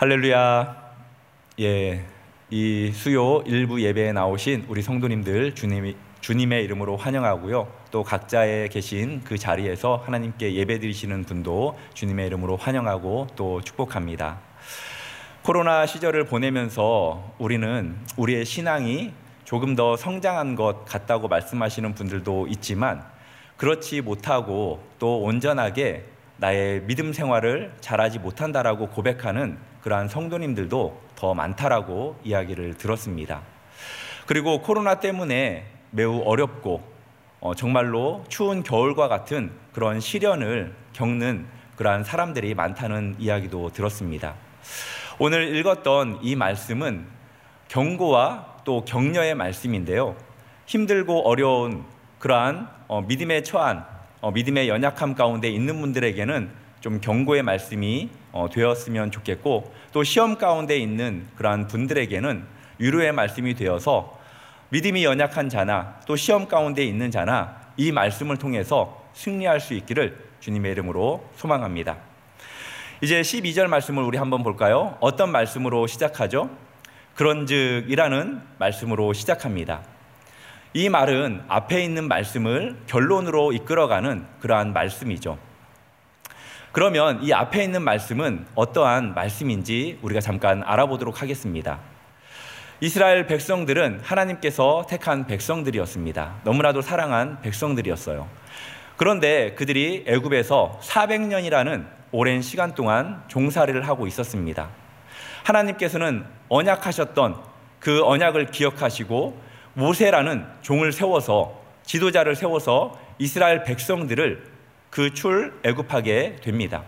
할렐루야. 이 수요 일부 예배에 나오신 우리 성도님들 주님의 이름으로 환영하고요. 또 각자에 계신 그 자리에서 하나님께 예배 드리시는 분도 주님의 이름으로 환영하고 또 축복합니다. 코로나 시절을 보내면서 우리는 우리의 신앙이 조금 더 성장한 것 같다고 말씀하시는 분들도 있지만, 그렇지 못하고 또 온전하게 나의 믿음 생활을 잘하지 못한다라고 고백하는 그러한 성도님들도 더 많다라고 이야기를 들었습니다. 그리고 코로나 때문에 매우 어렵고 정말로 추운 겨울과 같은 그런 시련을 겪는 그러한 사람들이 많다는 이야기도 들었습니다. 오늘 읽었던 이 말씀은 경고와 또 격려의 말씀인데요, 힘들고 어려운 그러한 믿음에 처한 믿음의 연약함 가운데 있는 분들에게는 좀 경고의 말씀이 되었으면 좋겠고, 또 시험 가운데 있는 그러한 분들에게는 위로의 말씀이 되어서 믿음이 연약한 자나 또 시험 가운데 있는 자나 이 말씀을 통해서 승리할 수 있기를 주님의 이름으로 소망합니다. 이제 12절 말씀을 우리 한번 볼까요? 어떤 말씀으로 시작하죠? 그런즉이라는 말씀으로 시작합니다. 이 말은 앞에 있는 말씀을 결론으로 이끌어가는 그러한 말씀이죠. 그러면 이 앞에 있는 말씀은 어떠한 말씀인지 우리가 잠깐 알아보도록 하겠습니다. 이스라엘 백성들은 하나님께서 택한 백성들이었습니다. 너무나도 사랑한 백성들이었어요. 그런데 그들이 애굽에서 400년이라는 오랜 시간 동안 종살이를 하고 있었습니다. 하나님께서는 언약하셨던 그 언약을 기억하시고 모세라는 종을 세워서, 지도자를 세워서 이스라엘 백성들을 그 출애굽하게 됩니다.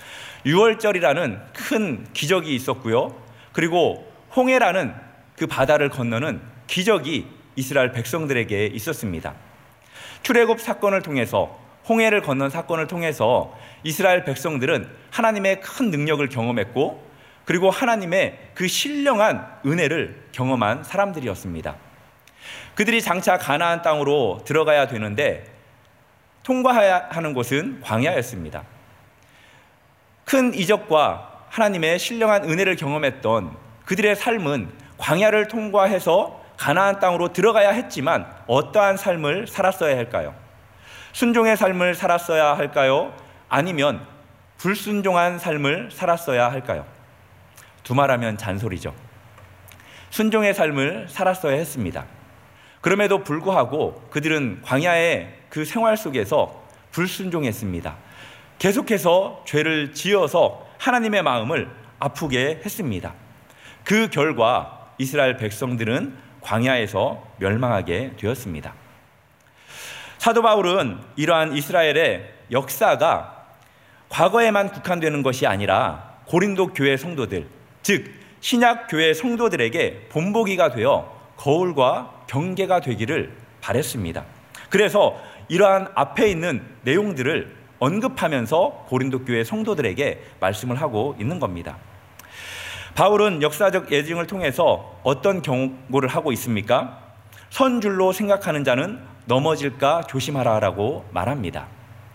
유월절이라는 큰 기적이 있었고요. 그리고 홍해라는 그 바다를 건너는 기적이 이스라엘 백성들에게 있었습니다. 출애굽 사건을 통해서, 홍해를 건넌 사건을 통해서 이스라엘 백성들은 하나님의 큰 능력을 경험했고, 그리고 하나님의 그 신령한 은혜를 경험한 사람들이었습니다. 그들이 장차 가나안 땅으로 들어가야 되는데 통과해야 하는 곳은 광야였습니다. 큰 이적과 하나님의 신령한 은혜를 경험했던 그들의 삶은 광야를 통과해서 가나안 땅으로 들어가야 했지만 어떠한 삶을 살았어야 할까요? 순종의 삶을 살았어야 할까요? 아니면 불순종한 삶을 살았어야 할까요? 두말하면 잔소리죠. 순종의 삶을 살았어야 했습니다. 그럼에도 불구하고 그들은 광야의 그 생활 속에서 불순종했습니다. 계속해서 죄를 지어서 하나님의 마음을 아프게 했습니다. 그 결과 이스라엘 백성들은 광야에서 멸망하게 되었습니다. 사도 바울은 이러한 이스라엘의 역사가 과거에만 국한되는 것이 아니라 고린도 교회 성도들, 즉 신약 교회 성도들에게 본보기가 되어 거울과 경계가 되기를 바랬습니다. 그래서 이러한 앞에 있는 내용들을 언급하면서 고린도 교회 성도들에게 말씀을 하고 있는 겁니다. 바울은 역사적 예증을 통해서 어떤 경고를 하고 있습니까? 선 줄로 생각하는 자는 넘어질까 조심하라라고 말합니다.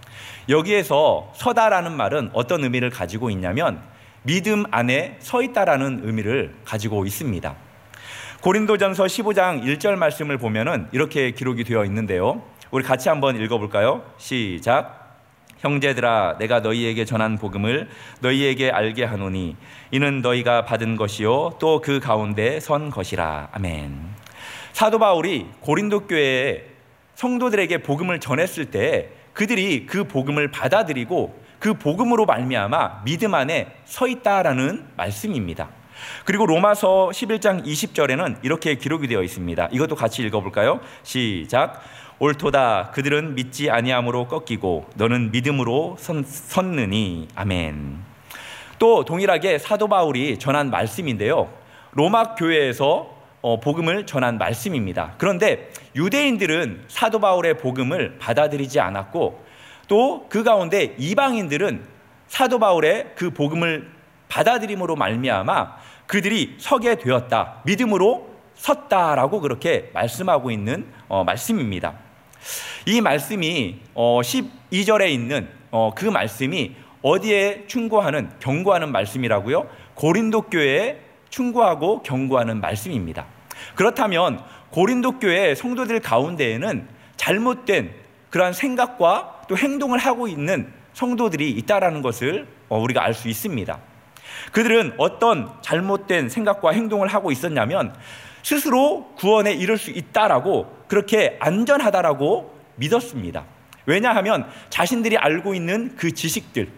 여기에서 서다라는 말은 어떤 의미를 가지고 있냐면 믿음 안에 서 있다라는 의미를 가지고 있습니다. 고린도전서 15장 1절 말씀을 보면은 이렇게 기록이 되어 있는데요, 우리 같이 한번 읽어볼까요? 시작. 형제들아, 내가 너희에게 전한 복음을 너희에게 알게 하노니 이는 너희가 받은 것이요 또 그 가운데 선 것이라. 아멘. 사도 바울이 고린도 교회의 성도들에게 복음을 전했을 때 그들이 그 복음을 받아들이고 그 복음으로 말미암아 믿음 안에 서 있다라는 말씀입니다. 그리고 로마서 11장 20절에는 이렇게 기록이 되어 있습니다. 이것도 같이 읽어볼까요? 시작. 옳도다. 그들은 믿지 아니함으로 꺾이고 너는 믿음으로 섰느니. 아멘. 또 동일하게 사도 바울이 전한 말씀인데요, 로마 교회에서 복음을 전한 말씀입니다. 그런데 유대인들은 사도 바울의 복음을 받아들이지 않았고, 또 그 가운데 이방인들은 사도 바울의 그 복음을 받아들임으로 말미암아 그들이 서게 되었다, 믿음으로 섰다라고 그렇게 말씀하고 있는 말씀입니다. 이 말씀이 12절에 있는 그 말씀이 어디에 충고하는, 경고하는 말씀이라고요? 고린도 교회에 충고하고 경고하는 말씀입니다. 그렇다면 고린도 교회 성도들 가운데에는 잘못된 그러한 생각과 또 행동을 하고 있는 성도들이 있다라는 것을 우리가 알 수 있습니다. 그들은 어떤 잘못된 생각과 행동을 하고 있었냐면 스스로 구원에 이를 수 있다라고, 그렇게 안전하다라고 믿었습니다. 왜냐하면 자신들이 알고 있는 그 지식들,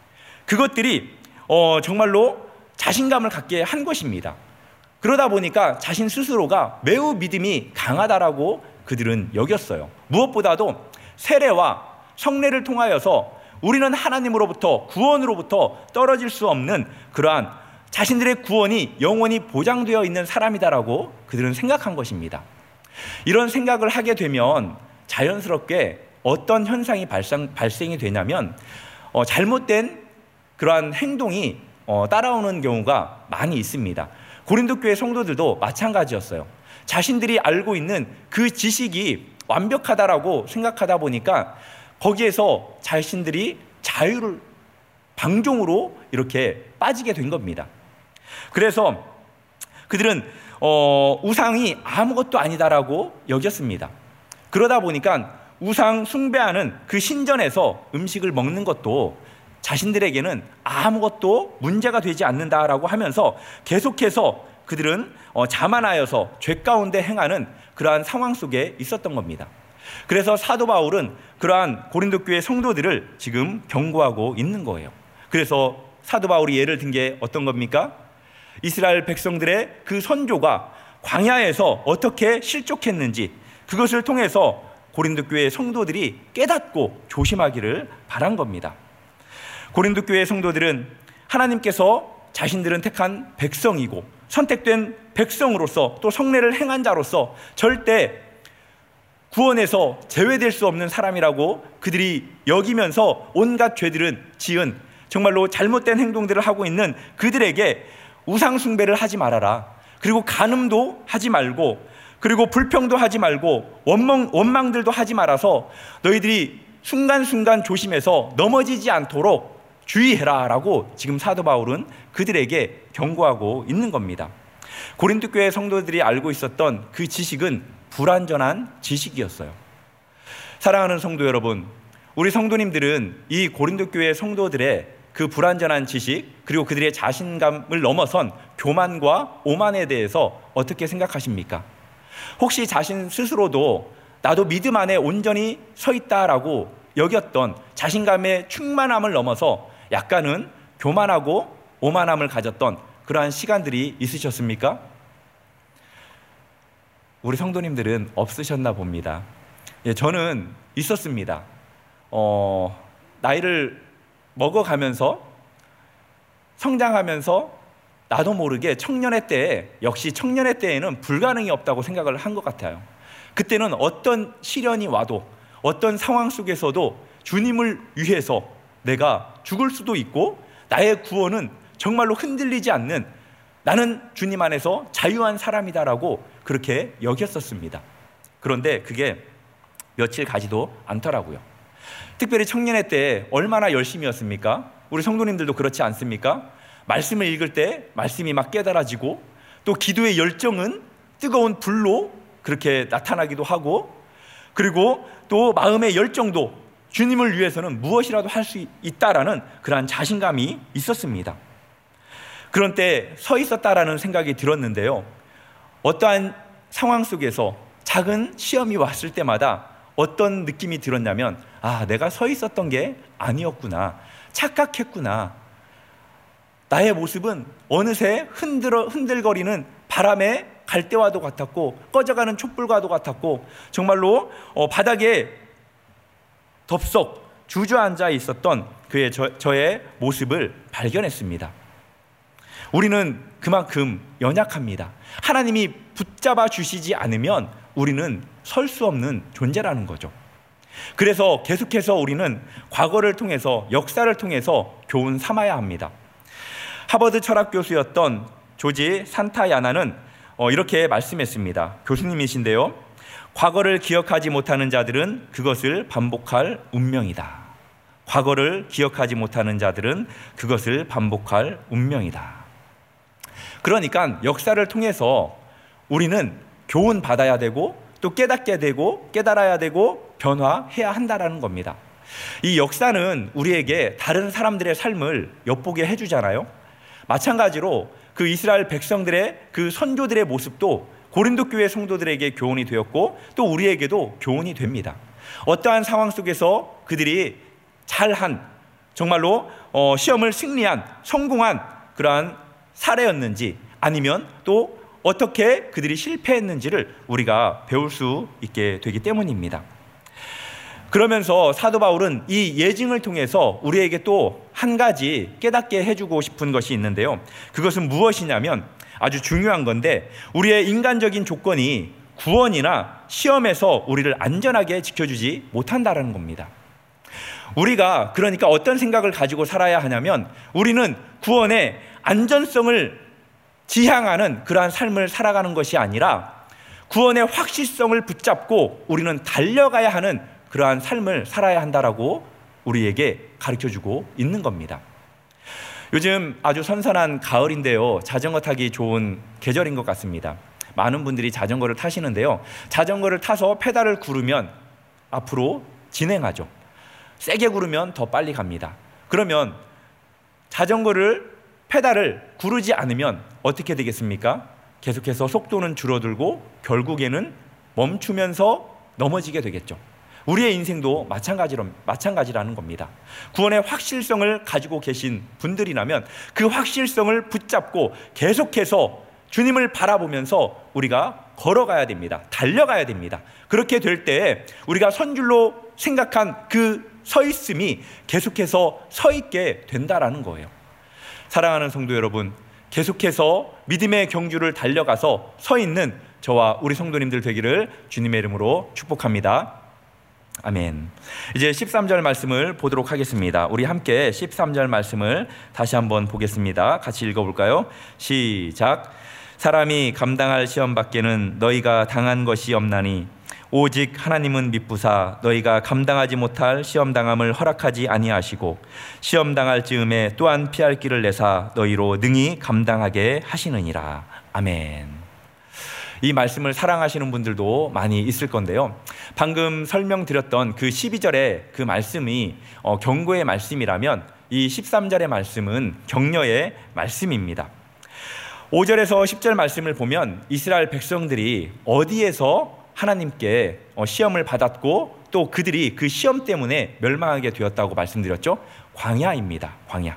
그것들이 정말로 자신감을 갖게 한 것입니다. 그러다 보니까 자신 스스로가 매우 믿음이 강하다라고 그들은 여겼어요. 무엇보다도 세례와 성례를 통하여서 우리는 하나님으로부터, 구원으로부터 떨어질 수 없는 그러한 자신들의 구원이 영원히 보장되어 있는 사람이다라고 그들은 생각한 것입니다. 이런 생각을 하게 되면 자연스럽게 어떤 현상이 발생이 되냐면 잘못된 그러한 행동이 따라오는 경우가 많이 있습니다. 고린도 교회 성도들도 마찬가지였어요. 자신들이 알고 있는 그 지식이 완벽하다라고 생각하다 보니까 거기에서 자신들이 자유를 방종으로 이렇게 빠지게 된 겁니다. 그래서 그들은 우상이 아무것도 아니다라고 여겼습니다. 그러다 보니까 우상 숭배하는 그 신전에서 음식을 먹는 것도 자신들에게는 아무것도 문제가 되지 않는다라고 하면서 계속해서 그들은 자만하여서 죄 가운데 행하는 그러한 상황 속에 있었던 겁니다. 그래서 사도 바울은 그러한 고린도 교회 성도들을 지금 경고하고 있는 거예요. 그래서 사도 바울이 예를 든 게 어떤 겁니까? 이스라엘 백성들의 그 선조가 광야에서 어떻게 실족했는지, 그것을 통해서 고린도 교회 성도들이 깨닫고 조심하기를 바란 겁니다. 고린도 교회 성도들은 하나님께서 자신들은 택한 백성이고 선택된 백성으로서 또 성례를 행한 자로서 절대 구원에서 제외될 수 없는 사람이라고 그들이 여기면서 온갖 죄들은 지은 정말로 잘못된 행동들을 하고 있는 그들에게 우상 숭배를 하지 말아라, 그리고 간음도 하지 말고, 그리고 불평도 하지 말고, 원망들도 하지 말아서 너희들이 순간순간 조심해서 넘어지지 않도록 주의해라 라고 지금 사도 바울은 그들에게 경고하고 있는 겁니다. 고린도 교회 성도들이 알고 있었던 그 지식은 불완전한 지식이었어요. 사랑하는 성도 여러분, 우리 성도님들은 이 고린도 교회 성도들의 그 불완전한 지식, 그리고 그들의 자신감을 넘어선 교만과 오만에 대해서 어떻게 생각하십니까? 혹시 자신 스스로도 나도 믿음 안에 온전히 서 있다라고 여겼던 자신감의 충만함을 넘어서 약간은 교만하고 오만함을 가졌던 그러한 시간들이 있으셨습니까? 우리 성도님들은 없으셨나 봅니다. 저는 있었습니다. 나이를 먹어가면서 성장하면서 나도 모르게 청년의 때에, 역시 청년의 때에는 불가능이 없다고 생각을 한 것 같아요. 그때는 어떤 시련이 와도, 어떤 상황 속에서도 주님을 위해서 내가 죽을 수도 있고, 나의 구원은 정말로 흔들리지 않는, 나는 주님 안에서 자유한 사람이다라고 그렇게 여겼었습니다. 그런데 그게 며칠 가지도 않더라고요. 특별히 청년의 때 얼마나 열심이었습니까? 우리 성도님들도 그렇지 않습니까? 말씀을 읽을 때 말씀이 막 깨달아지고, 또 기도의 열정은 뜨거운 불로 그렇게 나타나기도 하고, 그리고 또 마음의 열정도 주님을 위해서는 무엇이라도 할 수 있다라는 그러한 자신감이 있었습니다. 그런 때 서 있었다라는 생각이 들었는데요, 어떠한 상황 속에서 작은 시험이 왔을 때마다 어떤 느낌이 들었냐면, 내가 서 있었던 게 아니었구나, 착각했구나, 나의 모습은 어느새 흔들거리는 바람의 갈대와도 같았고 꺼져가는 촛불과도 같았고, 정말로 바닥에 덥석 주저앉아 있었던 저의 모습을 발견했습니다. 우리는 그만큼 연약합니다. 하나님이 붙잡아 주시지 않으면 우리는 설 수 없는 존재라는 거죠. 그래서 계속해서 우리는 과거를 통해서, 역사를 통해서 교훈 삼아야 합니다. 하버드 철학 교수였던 조지 산타야나는 이렇게 말씀했습니다. 교수님이신데요, 과거를 기억하지 못하는 자들은 그것을 반복할 운명이다. 과거를 기억하지 못하는 자들은 그것을 반복할 운명이다. 그러니까 역사를 통해서 우리는 교훈 받아야 되고 또 깨닫게 되고 깨달아야 되고 변화해야 한다라는 겁니다. 이 역사는 우리에게 다른 사람들의 삶을 엿보게 해주잖아요. 마찬가지로 그 이스라엘 백성들의 그 선조들의 모습도 고린도 교회 성도들에게 교훈이 되었고 또 우리에게도 교훈이 됩니다. 어떠한 상황 속에서 그들이 잘한, 정말로 시험을 승리한 성공한 그러한 사례였는지, 아니면 또 어떻게 그들이 실패했는지를 우리가 배울 수 있게 되기 때문입니다. 그러면서 사도 바울은 이 예증을 통해서 우리에게 또 한 가지 깨닫게 해주고 싶은 것이 있는데요, 그것은 무엇이냐면 아주 중요한 건데, 우리의 인간적인 조건이 구원이나 시험에서 우리를 안전하게 지켜주지 못한다는 겁니다. 우리가 그러니까 어떤 생각을 가지고 살아야 하냐면, 우리는 구원의 안전성을 지향하는 그러한 삶을 살아가는 것이 아니라 구원의 확실성을 붙잡고 우리는 달려가야 하는 그러한 삶을 살아야 한다라고 우리에게 가르쳐주고 있는 겁니다. 요즘 아주 선선한 가을인데요, 자전거 타기 좋은 계절인 것 같습니다. 많은 분들이 자전거를 타시는데요, 자전거를 타서 페달을 구르면 앞으로 진행하죠. 세게 구르면 더 빨리 갑니다. 그러면 자전거를 페달을 구르지 않으면 어떻게 되겠습니까? 계속해서 속도는 줄어들고 결국에는 멈추면서 넘어지게 되겠죠. 우리의 인생도 마찬가지라는 겁니다. 구원의 확실성을 가지고 계신 분들이라면 그 확실성을 붙잡고 계속해서 주님을 바라보면서 우리가 걸어가야 됩니다. 달려가야 됩니다. 그렇게 될 때 우리가 선줄로 생각한 그 서 있음이 계속해서 서 있게 된다라는 거예요. 사랑하는 성도 여러분, 계속해서 믿음의 경주를 달려가서 서 있는 저와 우리 성도님들 되기를 주님의 이름으로 축복합니다. 아멘. 이제 13절 말씀을 보도록 하겠습니다. 우리 함께 13절 말씀을 다시 한번 보겠습니다. 같이 읽어볼까요? 시작. 사람이 감당할 시험 밖에는 너희가 당한 것이 없나니 오직 하나님은 미쁘사 너희가 감당하지 못할 시험당함을 허락하지 아니하시고 시험당할 즈음에 또한 피할 길을 내사 너희로 능히 감당하게 하시느니라. 아멘. 이 말씀을 사랑하시는 분들도 많이 있을 건데요, 방금 설명드렸던 그 12절의 그 말씀이 경고의 말씀이라면 이 13절의 말씀은 격려의 말씀입니다. 5절에서 10절 말씀을 보면 이스라엘 백성들이 어디에서 하나님께 시험을 받았고 또 그들이 그 시험 때문에 멸망하게 되었다고 말씀드렸죠? 광야입니다. 광야.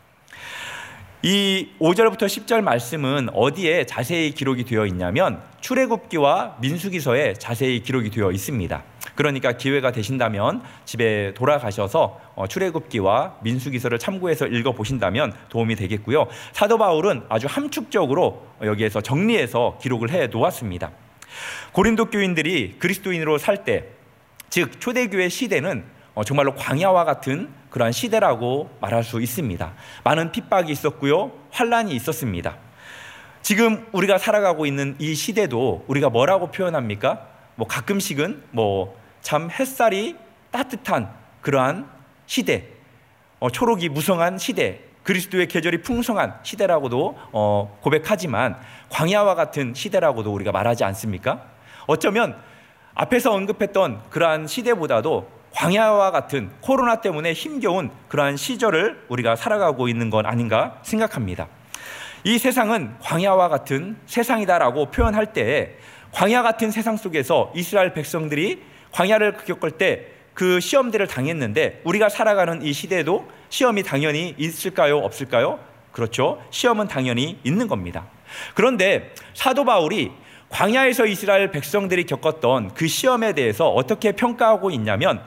이 5절부터 10절 말씀은 어디에 자세히 기록이 되어 있냐면 출애굽기와 민수기서에 자세히 기록이 되어 있습니다. 그러니까 기회가 되신다면 집에 돌아가셔서 출애굽기와 민수기서를 참고해서 읽어보신다면 도움이 되겠고요, 사도 바울은 아주 함축적으로 여기에서 정리해서 기록을 해 놓았습니다. 고린도 교인들이 그리스도인으로 살 때, 즉 초대교회 시대는 정말로 광야와 같은 그러한 시대라고 말할 수 있습니다. 많은 핍박이 있었고요, 환란이 있었습니다. 지금 우리가 살아가고 있는 이 시대도 우리가 뭐라고 표현합니까? 가끔씩은 참 햇살이 따뜻한 그러한 시대, 초록이 무성한 시대, 그리스도의 계절이 풍성한 시대라고도 고백하지만 광야와 같은 시대라고도 우리가 말하지 않습니까? 어쩌면 앞에서 언급했던 그러한 시대보다도 광야와 같은 코로나 때문에 힘겨운 그러한 시절을 우리가 살아가고 있는 건 아닌가 생각합니다. 이 세상은 광야와 같은 세상이다라고 표현할 때, 광야 같은 세상 속에서 이스라엘 백성들이 광야를 겪을 때 그 시험들을 당했는데 우리가 살아가는 이 시대에도 시험이 당연히 있을까요? 없을까요? 그렇죠. 시험은 당연히 있는 겁니다. 그런데 사도 바울이 광야에서 이스라엘 백성들이 겪었던 그 시험에 대해서 어떻게 평가하고 있냐면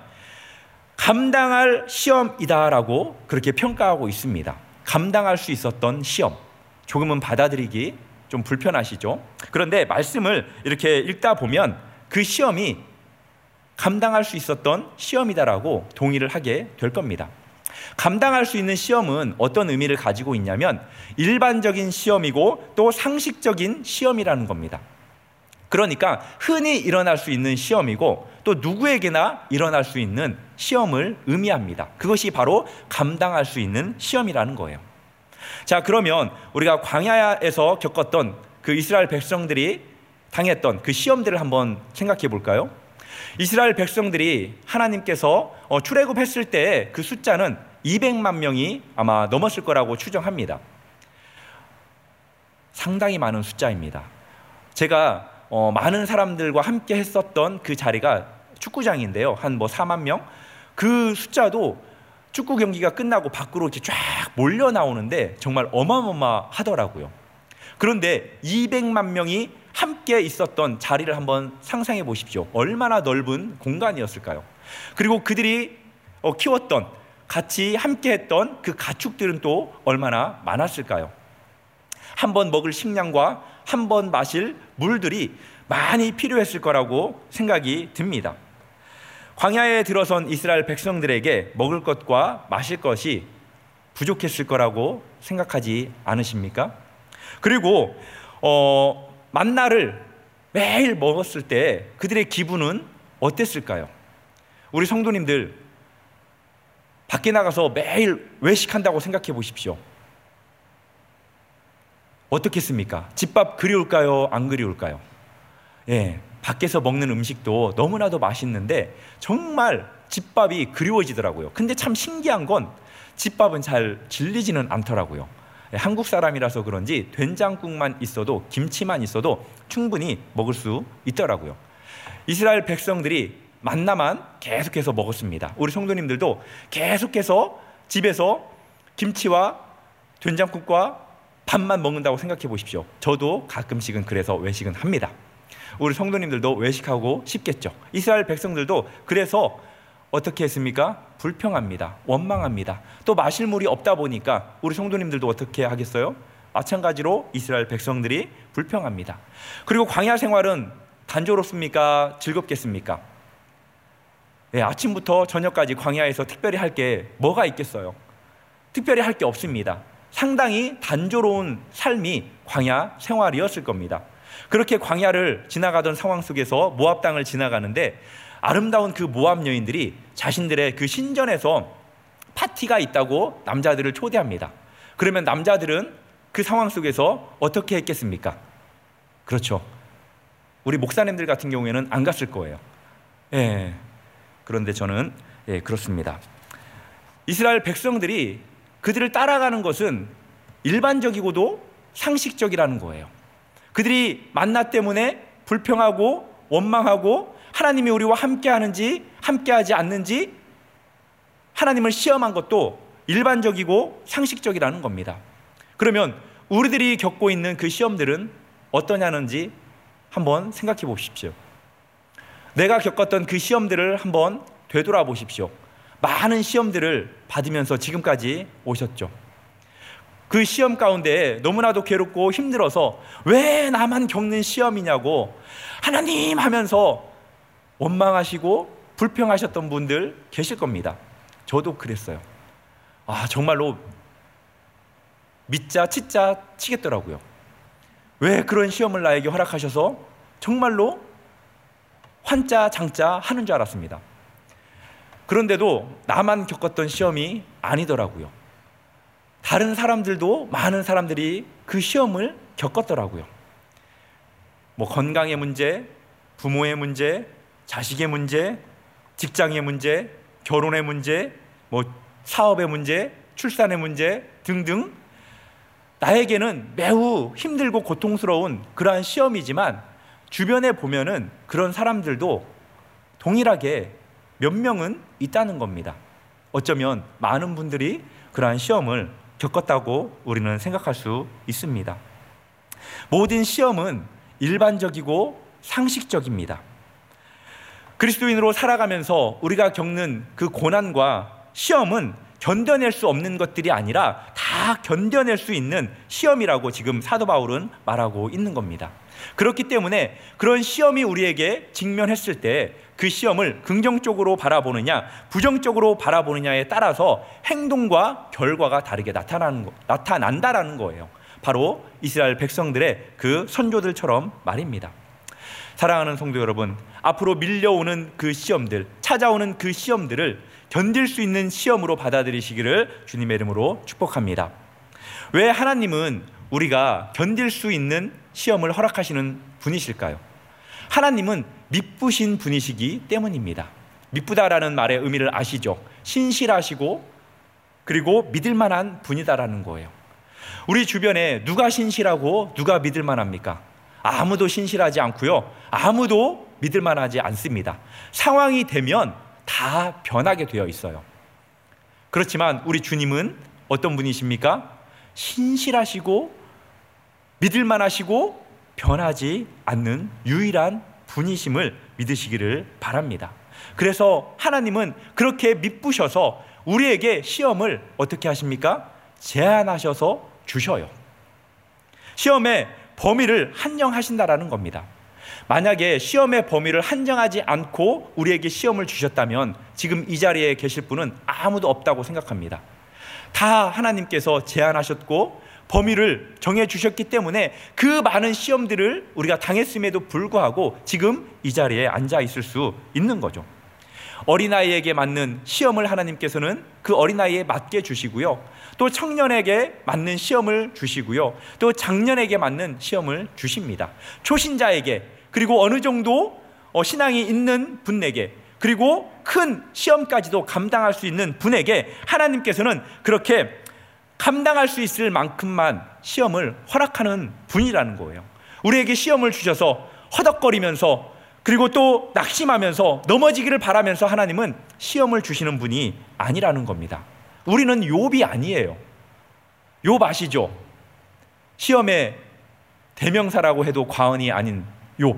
감당할 시험이다라고 그렇게 평가하고 있습니다. 감당할 수 있었던 시험. 조금은 받아들이기 좀 불편하시죠? 그런데 말씀을 이렇게 읽다 보면 그 시험이 감당할 수 있었던 시험이다라고 동의를 하게 될 겁니다. 감당할 수 있는 시험은 어떤 의미를 가지고 있냐면 일반적인 시험이고 또 상식적인 시험이라는 겁니다. 그러니까 흔히 일어날 수 있는 시험이고 또 누구에게나 일어날 수 있는 시험을 의미합니다. 그것이 바로 감당할 수 있는 시험이라는 거예요. 자, 그러면 우리가 광야에서 겪었던 그 이스라엘 백성들이 당했던 그 시험들을 한번 생각해 볼까요? 이스라엘 백성들이 하나님께서 출애굽했을 때 그 숫자는 200만 명이 아마 넘었을 거라고 추정합니다. 상당히 많은 숫자입니다. 제가 많은 사람들과 함께 했었던 그 자리가 축구장인데요. 한 4만 명? 그 숫자도 축구 경기가 끝나고 밖으로 이렇게 쫙 몰려 나오는데 정말 어마어마하더라고요. 그런데 200만 명이 함께 있었던 자리를 한번 상상해 보십시오. 얼마나 넓은 공간이었을까요? 그리고 그들이 키웠던, 같이 함께 했던 그 가축들은 또 얼마나 많았을까요? 한 번 먹을 식량과 한 번 마실 물들이 많이 필요했을 거라고 생각이 듭니다. 광야에 들어선 이스라엘 백성들에게 먹을 것과 마실 것이 부족했을 거라고 생각하지 않으십니까? 그리고 만나를 매일 먹었을 때 그들의 기분은 어땠을까요? 우리 성도님들 밖에 나가서 매일 외식한다고 생각해 보십시오. 어떻겠습니까? 집밥 그리울까요? 안 그리울까요? 예, 밖에서 먹는 음식도 너무나도 맛있는데 정말 집밥이 그리워지더라고요. 근데 참 신기한 건 집밥은 잘 질리지는 않더라고요. 예, 한국 사람이라서 그런지 된장국만 있어도, 김치만 있어도 충분히 먹을 수 있더라고요. 이스라엘 백성들이 만나만 계속해서 먹었습니다. 우리 성도님들도 계속해서 집에서 김치와 된장국과 밥만 먹는다고 생각해 보십시오. 저도 가끔씩은 그래서 외식은 합니다. 우리 성도님들도 외식하고 싶겠죠. 이스라엘 백성들도 그래서 어떻게 했습니까? 불평합니다. 원망합니다. 또 마실 물이 없다 보니까 우리 성도님들도 어떻게 하겠어요? 마찬가지로 이스라엘 백성들이 불평합니다. 그리고 광야 생활은 단조롭습니까? 즐겁겠습니까? 네, 아침부터 저녁까지 광야에서 특별히 할 게 뭐가 있겠어요? 특별히 할 게 없습니다. 상당히 단조로운 삶이 광야 생활이었을 겁니다. 그렇게 광야를 지나가던 상황 속에서 모압 땅을 지나가는데 아름다운 그 모압 여인들이 자신들의 그 신전에서 파티가 있다고 남자들을 초대합니다. 그러면 남자들은 그 상황 속에서 어떻게 했겠습니까? 그렇죠. 우리 목사님들 같은 경우에는 안 갔을 거예요. 예. 그런데 저는 그렇습니다. 이스라엘 백성들이 그들을 따라가는 것은 일반적이고도 상식적이라는 거예요. 그들이 만나 때문에 불평하고 원망하고 하나님이 우리와 함께하는지 함께하지 않는지 하나님을 시험한 것도 일반적이고 상식적이라는 겁니다. 그러면 우리들이 겪고 있는 그 시험들은 어떠냐는지 한번 생각해 보십시오. 내가 겪었던 그 시험들을 한번 되돌아보십시오. 많은 시험들을 받으면서 지금까지 오셨죠. 그 시험 가운데 너무나도 괴롭고 힘들어서 왜 나만 겪는 시험이냐고 하나님 하면서 원망하시고 불평하셨던 분들 계실 겁니다. 저도 그랬어요. 정말로 믿자 치자 치겠더라고요. 왜 그런 시험을 나에게 허락하셔서 정말로 환자 장자 하는 줄 알았습니다. 그런데도 나만 겪었던 시험이 아니더라고요. 다른 사람들도, 많은 사람들이 그 시험을 겪었더라고요. 건강의 문제, 부모의 문제, 자식의 문제, 직장의 문제, 결혼의 문제, 사업의 문제, 출산의 문제 등등 나에게는 매우 힘들고 고통스러운 그러한 시험이지만 주변에 보면은 그런 사람들도 동일하게 몇 명은 있다는 겁니다. 어쩌면 많은 분들이 그러한 시험을 겪었다고 우리는 생각할 수 있습니다. 모든 시험은 일반적이고 상식적입니다. 그리스도인으로 살아가면서 우리가 겪는 그 고난과 시험은 견뎌낼 수 없는 것들이 아니라 다 견뎌낼 수 있는 시험이라고 지금 사도 바울은 말하고 있는 겁니다. 그렇기 때문에 그런 시험이 우리에게 직면했을 때 그 시험을 긍정적으로 바라보느냐 부정적으로 바라보느냐에 따라서 행동과 결과가 다르게 나타난다라는 거예요. 바로 이스라엘 백성들의 그 선조들처럼 말입니다. 사랑하는 성도 여러분, 앞으로 밀려오는 그 시험들, 찾아오는 그 시험들을 견딜 수 있는 시험으로 받아들이시기를 주님의 이름으로 축복합니다. 왜 하나님은 우리가 견딜 수 있는 시험을 허락하시는 분이실까요? 하나님은 미쁘신 분이시기 때문입니다. 미쁘다라는 말의 의미를 아시죠? 신실하시고 그리고 믿을 만한 분이다라는 거예요. 우리 주변에 누가 신실하고 누가 믿을 만합니까? 아무도 신실하지 않고요, 아무도 믿을 만하지 않습니다. 상황이 되면 다 변하게 되어 있어요. 그렇지만 우리 주님은 어떤 분이십니까? 신실하시고 믿을 만하시고 변하지 않는 유일한 분이심을 믿으시기를 바랍니다. 그래서 하나님은 그렇게 미쁘셔서 우리에게 시험을 어떻게 하십니까? 제한하셔서 주셔요. 시험의 범위를 한정하신다라는 겁니다. 만약에 시험의 범위를 한정하지 않고 우리에게 시험을 주셨다면 지금 이 자리에 계실 분은 아무도 없다고 생각합니다. 다 하나님께서 제한하셨고 범위를 정해주셨기 때문에 그 많은 시험들을 우리가 당했음에도 불구하고 지금 이 자리에 앉아 있을 수 있는 거죠. 어린아이에게 맞는 시험을 하나님께서는 그 어린아이에 맞게 주시고요, 또 청년에게 맞는 시험을 주시고요, 또 장년에게 맞는 시험을 주십니다. 초신자에게, 그리고 어느 정도 신앙이 있는 분에게, 그리고 큰 시험까지도 감당할 수 있는 분에게 하나님께서는 그렇게 감당할 수 있을 만큼만 시험을 허락하는 분이라는 거예요. 우리에게 시험을 주셔서 허덕거리면서 그리고 또 낙심하면서 넘어지기를 바라면서 하나님은 시험을 주시는 분이 아니라는 겁니다. 우리는 욥이 아니에요. 욥 아시죠? 시험의 대명사라고 해도 과언이 아닌 욥.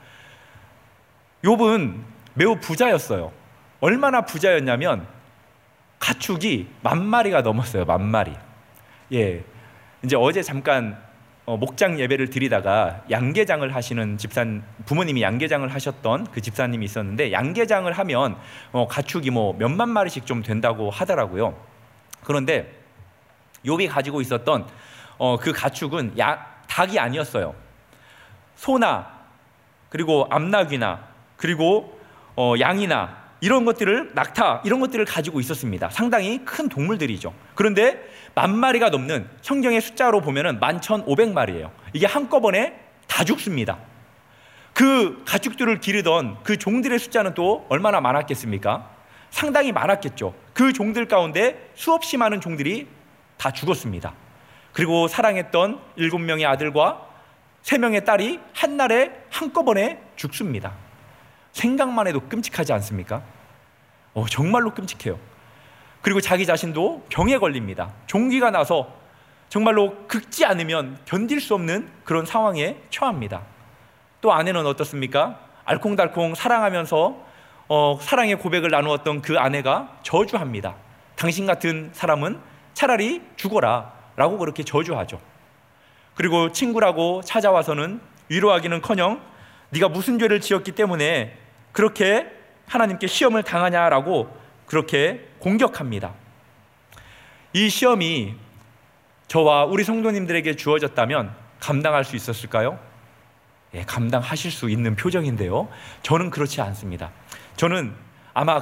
욥은 매우 부자였어요. 얼마나 부자였냐면 가축이 10,000마리가 넘었어요. 10,000마리. 예, 이제 어제 잠깐 목장 예배를 드리다가 양계장을 하시는 부모님이 양계장을 하셨던 그 집사님이 있었는데, 양계장을 하면 가축이 몇만 마리씩 좀 된다고 하더라고요. 그런데 욥이 가지고 있었던 그 가축은 닭이 아니었어요. 소나 그리고 암나귀나 그리고 양이나 이런 것들을, 낙타 이런 것들을 가지고 있었습니다. 상당히 큰 동물들이죠. 그런데 10,000마리가 넘는, 성경의 숫자로 보면은 11,500마리예요. 이게 한꺼번에 다 죽습니다. 그 가축들을 기르던 그 종들의 숫자는 또 얼마나 많았겠습니까? 상당히 많았겠죠. 그 종들 가운데 수없이 많은 종들이 다 죽었습니다. 그리고 사랑했던 7명의 아들과 3명의 딸이 한날에 한꺼번에 죽습니다. 생각만 해도 끔찍하지 않습니까? 정말로 끔찍해요. 그리고 자기 자신도 병에 걸립니다. 종기가 나서 정말로 긁지 않으면 견딜 수 없는 그런 상황에 처합니다. 또 아내는 어떻습니까? 알콩달콩 사랑하면서 사랑의 고백을 나누었던 그 아내가 저주합니다. 당신 같은 사람은 차라리 죽어라 라고 그렇게 저주하죠. 그리고 친구라고 찾아와서는 위로하기는커녕 네가 무슨 죄를 지었기 때문에 그렇게 하나님께 시험을 당하냐라고 그렇게 공격합니다. 이 시험이 저와 우리 성도님들에게 주어졌다면 감당할 수 있었을까요? 예, 감당하실 수 있는 표정인데요, 저는 그렇지 않습니다. 저는 아마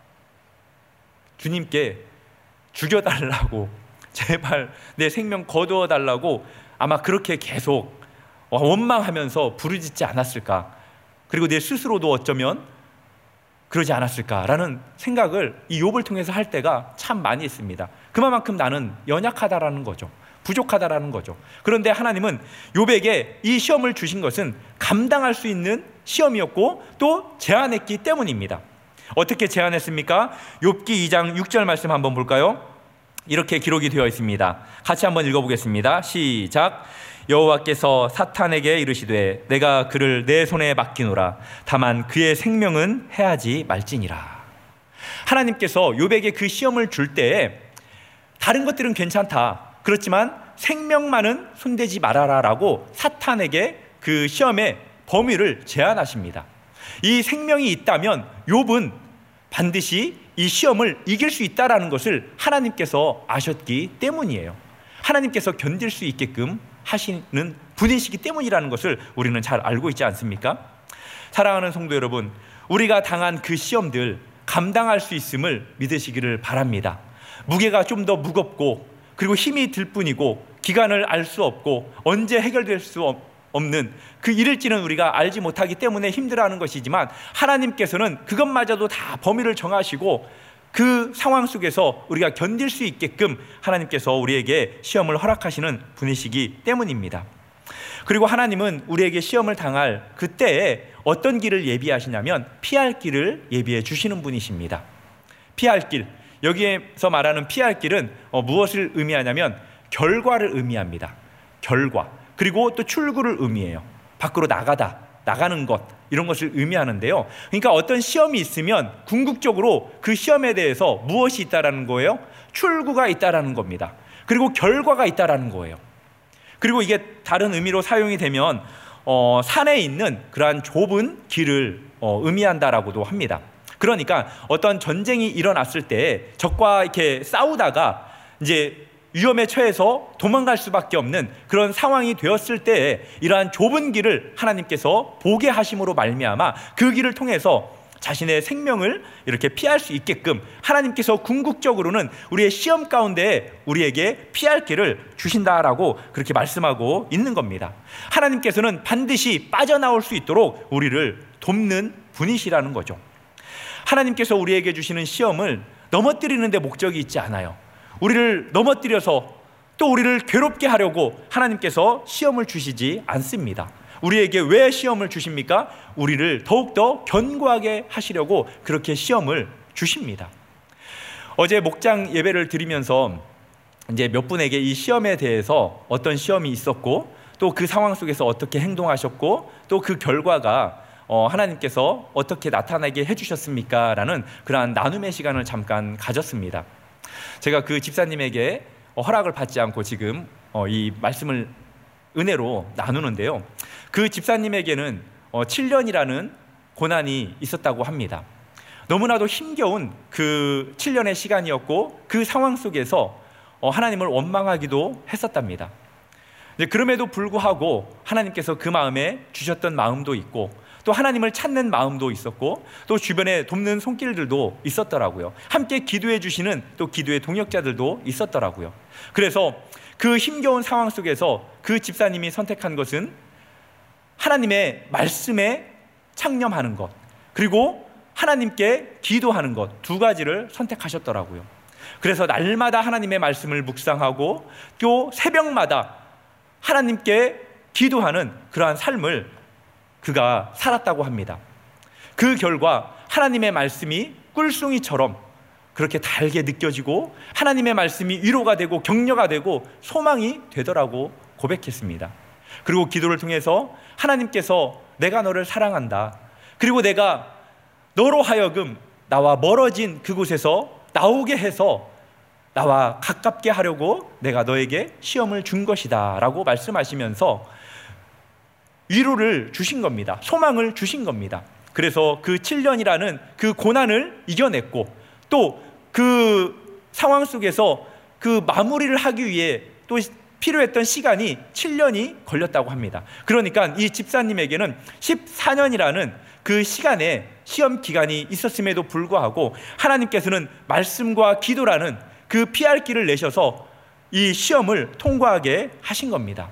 주님께 죽여달라고, 제발 내 생명 거두어달라고 아마 그렇게 계속 원망하면서 부르짖지 않았을까, 그리고 내 스스로도 어쩌면 그러지 않았을까라는 생각을 이 욥을 통해서 할 때가 참 많이 있습니다. 그만큼 나는 연약하다라는 거죠. 부족하다라는 거죠. 그런데 하나님은 욥에게 이 시험을 주신 것은 감당할 수 있는 시험이었고 또 제한했기 때문입니다. 어떻게 제한했습니까? 욥기 2장 6절 말씀 한번 볼까요? 이렇게 기록이 되어 있습니다. 같이 한번 읽어보겠습니다. 시작. 여호와께서 사탄에게 이르시되 내가 그를 내 손에 맡기노라. 다만 그의 생명은 해하지 말지니라. 하나님께서 욥에게 그 시험을 줄 때에 다른 것들은 괜찮다, 그렇지만 생명만은 손대지 말아라 라고 사탄에게 그 시험의 범위를 제한하십니다. 이 생명이 있다면 욥은 반드시 이 시험을 이길 수 있다는 것을 하나님께서 아셨기 때문이에요. 하나님께서 견딜 수 있게끔 하시는 분이시기 때문이라는 것을 우리는 잘 알고 있지 않습니까? 사랑하는 성도 여러분, 우리가 당한 그 시험들 감당할 수 있음을 믿으시기를 바랍니다. 무게가 좀 더 무겁고 그리고 힘이 들 뿐이고 기간을 알 수 없고 언제 해결될 수 없는 그 이를지는 우리가 알지 못하기 때문에 힘들어하는 것이지만, 하나님께서는 그것마저도 다 범위를 정하시고 그 상황 속에서 우리가 견딜 수 있게끔 하나님께서 우리에게 시험을 허락하시는 분이시기 때문입니다. 그리고 하나님은 우리에게 시험을 당할 그때에 어떤 길을 예비하시냐면 피할 길을 예비해 주시는 분이십니다. 피할 길, 여기에서 말하는 피할 길은 무엇을 의미하냐면 결과를 의미합니다. 결과, 그리고 또 출구를 의미해요. 밖으로 나가는 것, 이런 것을 의미하는데요. 그러니까 어떤 시험이 있으면 궁극적으로 그 시험에 대해서 무엇이 있다라는 거예요? 출구가 있다라는 겁니다. 그리고 결과가 있다라는 거예요. 그리고 이게 다른 의미로 사용이 되면 산에 있는 그러한 좁은 길을 의미한다라고도 합니다. 그러니까 어떤 전쟁이 일어났을 때 적과 이렇게 싸우다가 이제 위험에 처해서 도망갈 수밖에 없는 그런 상황이 되었을 때 이러한 좁은 길을 하나님께서 보게 하심으로 말미암아 그 길을 통해서 자신의 생명을 이렇게 피할 수 있게끔 하나님께서 궁극적으로는 우리의 시험 가운데 우리에게 피할 길을 주신다라고 그렇게 말씀하고 있는 겁니다. 하나님께서는 반드시 빠져나올 수 있도록 우리를 돕는 분이시라는 거죠. 하나님께서 우리에게 주시는 시험을 넘어뜨리는 데 목적이 있지 않아요. 우리를 넘어뜨려서 또 우리를 괴롭게 하려고 하나님께서 시험을 주시지 않습니다. 우리에게 왜 시험을 주십니까? 우리를 더욱더 견고하게 하시려고 그렇게 시험을 주십니다. 어제 목장 예배를 드리면서 이제 몇 분에게 이 시험에 대해서 어떤 시험이 있었고 또 그 상황 속에서 어떻게 행동하셨고 또 그 결과가 하나님께서 어떻게 나타나게 해주셨습니까? 라는 그러한 나눔의 시간을 잠깐 가졌습니다. 제가 그 집사님에게 허락을 받지 않고 지금 이 말씀을 은혜로 나누는데요. 그 집사님에게는 7년이라는 고난이 있었다고 합니다. 너무나도 힘겨운 그 7년의 시간이었고 그 상황 속에서 하나님을 원망하기도 했었답니다. 그럼에도 불구하고 하나님께서 그 마음에 주셨던 마음도 있고 또 하나님을 찾는 마음도 있었고 또 주변에 돕는 손길들도 있었더라고요. 함께 기도해 주시는 또 기도의 동역자들도 있었더라고요. 그래서 그 힘겨운 상황 속에서 그 집사님이 선택한 것은 하나님의 말씀에 창념하는 것, 그리고 하나님께 기도하는 것, 두 가지를 선택하셨더라고요. 그래서 날마다 하나님의 말씀을 묵상하고 또 새벽마다 하나님께 기도하는 그러한 삶을 그가 살았다고 합니다. 그 결과 하나님의 말씀이 꿀송이처럼 그렇게 달게 느껴지고 하나님의 말씀이 위로가 되고 격려가 되고 소망이 되더라고 고백했습니다. 그리고 기도를 통해서 하나님께서 내가 너를 사랑한다, 그리고 내가 너로 하여금 나와 멀어진 그곳에서 나오게 해서 나와 가깝게 하려고 내가 너에게 시험을 준 것이다 라고 말씀하시면서 위로를 주신 겁니다. 소망을 주신 겁니다. 그래서 그 7년이라는 그 고난을 이겨냈고 또 그 상황 속에서 그 마무리를 하기 위해 또 필요했던 시간이 7년이 걸렸다고 합니다. 그러니까 이 집사님에게는 14년이라는 그 시간에 시험 기간이 있었음에도 불구하고 하나님께서는 말씀과 기도라는 그 피할 길을 내셔서 이 시험을 통과하게 하신 겁니다.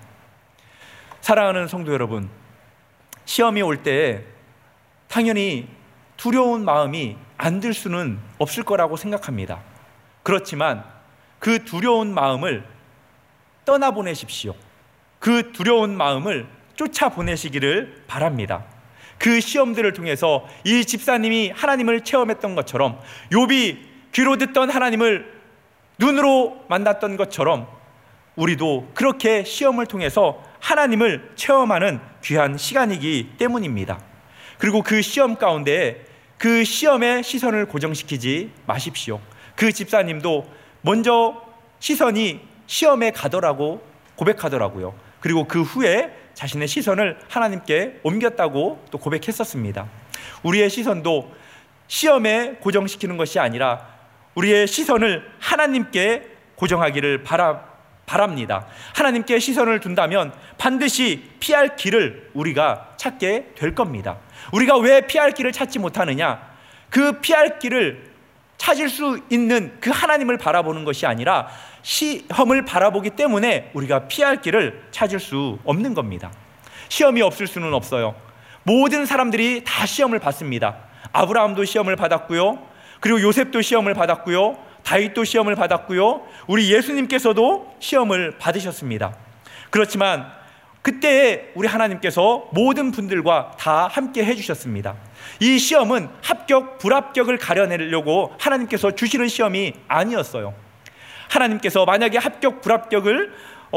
사랑하는 성도 여러분, 시험이 올 때 당연히 두려운 마음이 안 들 수는 없을 거라고 생각합니다. 그렇지만 그 두려운 마음을 떠나보내십시오. 그 두려운 마음을 쫓아보내시기를 바랍니다. 그 시험들을 통해서 이 집사님이 하나님을 체험했던 것처럼, 욥이 귀로 듣던 하나님을 눈으로 만났던 것처럼 우리도 그렇게 시험을 통해서 하나님을 체험하는 귀한 시간이기 때문입니다. 그리고 그 시험 가운데 그 시험의 시선을 고정시키지 마십시오. 그 집사님도 먼저 시선이 시험에 가더라고 고백하더라고요. 그리고 그 후에 자신의 시선을 하나님께 옮겼다고 또 고백했었습니다. 우리의 시선도 시험에 고정시키는 것이 아니라 우리의 시선을 하나님께 고정하기를 바랍니다. 하나님께 시선을 둔다면 반드시 피할 길을 우리가 찾게 될 겁니다. 우리가 왜 피할 길을 찾지 못하느냐? 그 피할 길을 찾을 수 있는 그 하나님을 바라보는 것이 아니라 시험을 바라보기 때문에 우리가 피할 길을 찾을 수 없는 겁니다. 시험이 없을 수는 없어요. 모든 사람들이 다 시험을 받습니다. 아브라함도 시험을 받았고요, 그리고 요셉도 시험을 받았고요, 다윗도 시험을 받았고요, 우리 예수님께서도 시험을 받으셨습니다. 그렇지만 그때 우리 하나님께서 모든 분들과 다 함께 해주셨습니다. 이 시험은 합격, 불합격을 가려내려고 하나님께서 주시는 시험이 아니었어요. 하나님께서 만약에 합격, 불합격을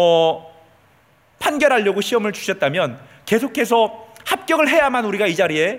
판결하려고 시험을 주셨다면 계속해서 합격을 해야만 우리가 이 자리에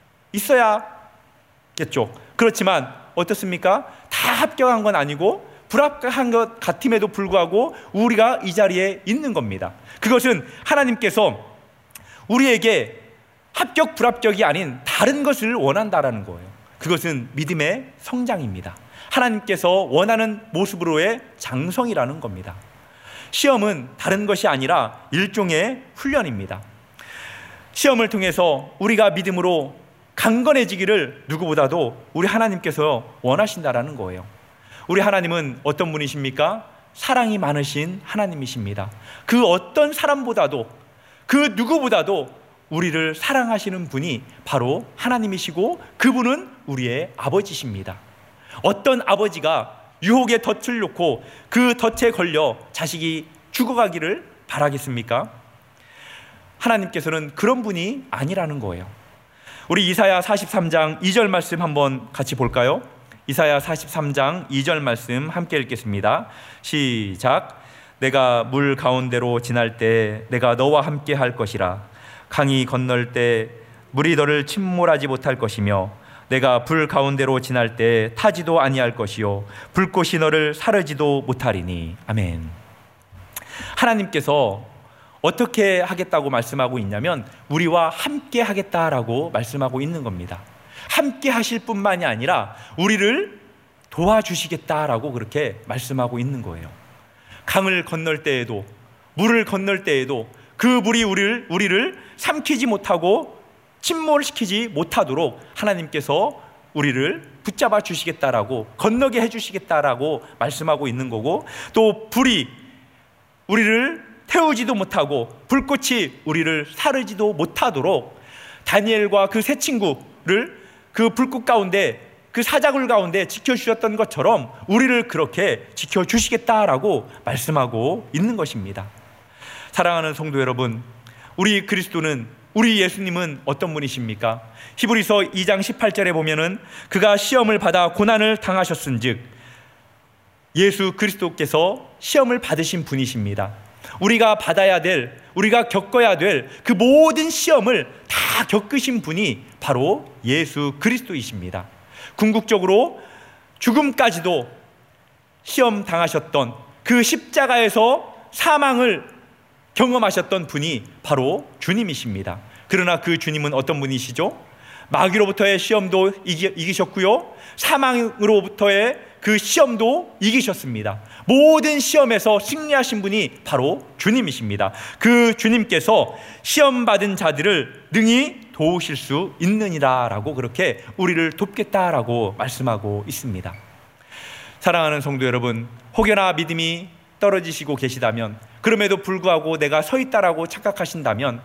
있어야겠죠. 그렇지만 어떻습니까? 다 합격한 건 아니고 불합격한 것 같음에도 불구하고 우리가 이 자리에 있는 겁니다. 그것은 하나님께서 우리에게 합격, 불합격이 아닌 다른 것을 원한다라는 거예요. 그것은 믿음의 성장입니다. 하나님께서 원하는 모습으로의 장성이라는 겁니다. 시험은 다른 것이 아니라 일종의 훈련입니다. 시험을 통해서 우리가 믿음으로 강건해지기를 누구보다도 우리 하나님께서 원하신다라는 거예요. 우리 하나님은 어떤 분이십니까? 사랑이 많으신 하나님이십니다. 그 어떤 사람보다도, 그 누구보다도 우리를 사랑하시는 분이 바로 하나님이시고 그분은 우리의 아버지십니다. 어떤 아버지가 유혹의 덫을 놓고 그 덫에 걸려 자식이 죽어가기를 바라겠습니까? 하나님께서는 그런 분이 아니라는 거예요. 우리 이사야 43장 2절 말씀 한번 같이 볼까요? 이사야 43장 2절 말씀 함께 읽겠습니다. 시작. 내가 물 가운데로 지날 때 내가 너와 함께 할 것이라. 강이 건널 때 물이 너를 침몰하지 못할 것이며 내가 불 가운데로 지날 때 타지도 아니할 것이요 불꽃이 너를 사르지도 못하리니. 아멘. 하나님께서 어떻게 하겠다고 말씀하고 있냐면 우리와 함께 하겠다라고 말씀하고 있는 겁니다. 함께 하실 뿐만이 아니라 우리를 도와주시겠다라고 그렇게 말씀하고 있는 거예요. 강을 건널 때에도, 물을 건널 때에도 그 물이 우리를 삼키지 못하고 침몰시키지 못하도록 하나님께서 우리를 붙잡아 주시겠다라고, 건너게 해주시겠다라고 말씀하고 있는 거고, 또 불이 우리를 태우지도 못하고 불꽃이 우리를 사르지도 못하도록 다니엘과 그 세 친구를 그 불꽃 가운데, 그 사자굴 가운데 지켜주셨던 것처럼 우리를 그렇게 지켜주시겠다라고 말씀하고 있는 것입니다. 사랑하는 성도 여러분, 우리 그리스도는, 우리 예수님은 어떤 분이십니까? 히브리서 2장 18절에 보면은 그가 시험을 받아 고난을 당하셨은즉, 예수 그리스도께서 시험을 받으신 분이십니다. 우리가 받아야 될, 우리가 겪어야 될 그 모든 시험을 다 겪으신 분이 바로 예수 그리스도이십니다. 궁극적으로 죽음까지도 시험 당하셨던, 그 십자가에서 사망을 경험하셨던 분이 바로 주님이십니다. 그러나 그 주님은 어떤 분이시죠? 마귀로부터의 시험도 이기셨고요, 사망으로부터의 그 시험도 이기셨습니다. 모든 시험에서 승리하신 분이 바로 주님이십니다. 그 주님께서 시험받은 자들을 능히 도우실 수 있느니라 라고 그렇게 우리를 돕겠다라고 말씀하고 있습니다. 사랑하는 성도 여러분, 혹여나 믿음이 떨어지시고 계시다면, 그럼에도 불구하고 내가 서 있다라고 착각하신다면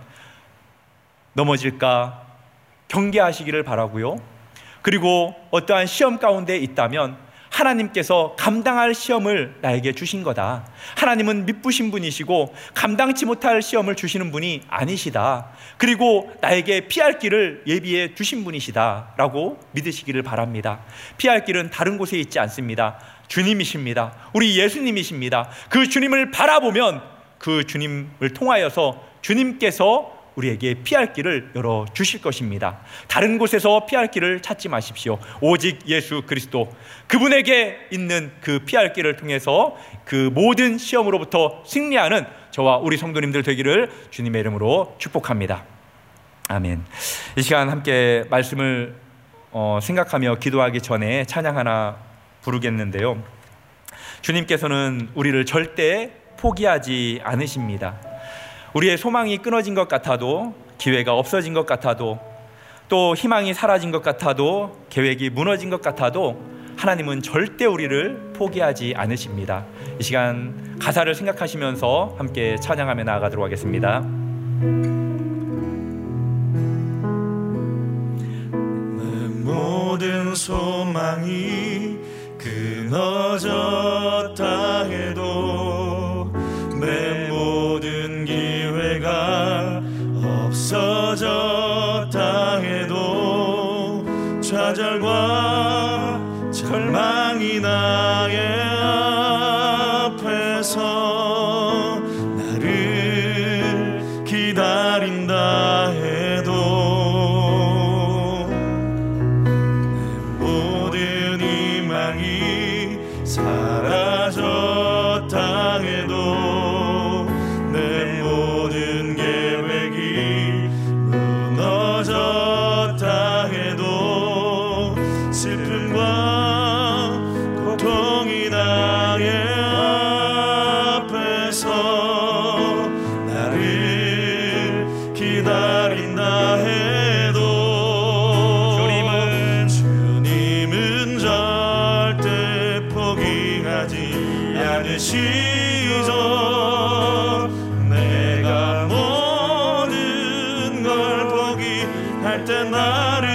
넘어질까 경계하시기를 바라고요. 그리고 어떠한 시험 가운데 있다면 하나님께서 감당할 시험을 나에게 주신 거다. 하나님은 미쁘신 분이시고 감당치 못할 시험을 주시는 분이 아니시다. 그리고 나에게 피할 길을 예비해 주신 분이시다 라고 믿으시기를 바랍니다. 피할 길은 다른 곳에 있지 않습니다. 주님이십니다. 우리 예수님이십니다. 그 주님을 바라보면 그 주님을 통하여서 주님께서 우리에게 피할 길을 열어주실 것입니다. 다른 곳에서 피할 길을 찾지 마십시오. 오직 예수 그리스도, 그분에게 있는 그 피할 길을 통해서 그 모든 시험으로부터 승리하는 저와 우리 성도님들 되기를 주님의 이름으로 축복합니다. 아멘. 이 시간 함께 말씀을 생각하며 기도하기 전에 찬양 하나 부르겠는데요, 주님께서는 우리를 절대 포기하지 않으십니다. 우리의 소망이 끊어진 것 같아도, 기회가 없어진 것 같아도, 또 희망이 사라진 것 같아도, 계획이 무너진 것 같아도 하나님은 절대 우리를 포기하지 않으십니다. 이 시간 가사를 생각하시면서 함께 찬양하며 나아가도록 하겠습니다. 내 모든 소망이 끊어졌다 해도 내 모든 기회가 없어졌다 해도 좌절과 절망이 나의 앞에서 나를 기다린다 해도 내 모든 희망이 사라졌다 해도 내 모든 계획이 무너졌다 해도 슬픔과 고통이 나의 앞에서 나를 기다린다 해도 주님은 절대 포기하지 않으시죠. 내가 모든 걸 포기할 때 나를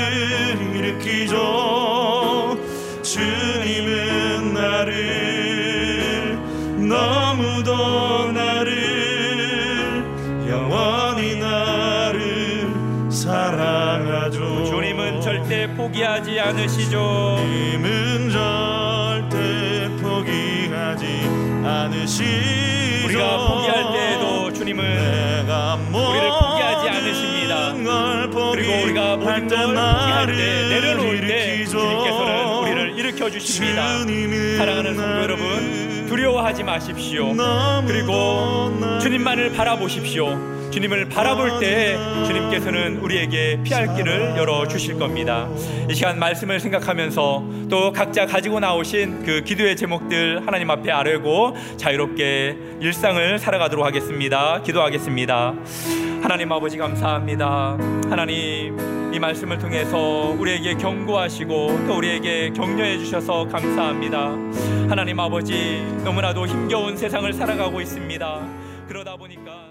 일으키죠. 주님은 나를 너무도 나를 영원히 나를 사랑하죠. 주님은 절대 포기하지 않으시죠. 주님은 절대 포기하지 않으시죠. 우리가 포기할 때에도 주님은 우리를 포기하지 않으십니다. 그리고 우리가 모든 걸 포기할 때, 내려놓을 때 주님께서는 우리를 일으켜 주십니다. 사랑하는 성도 여러분, 두려워하지 마십시오. 그리고 주님만을 바라보십시오. 주님을 바라볼 때 주님께서는 우리에게 피할 길을 열어주실 겁니다. 이 시간 말씀을 생각하면서 또 각자 가지고 나오신 그 기도의 제목들 하나님 앞에 아뢰고 자유롭게 일상을 살아가도록 하겠습니다. 기도하겠습니다. 하나님 아버지 감사합니다. 하나님, 이 말씀을 통해서 우리에게 경고하시고 또 우리에게 격려해 주셔서 감사합니다. 하나님 아버지, 너무나도 힘겨운 세상을 살아가고 있습니다. 그러다 보니까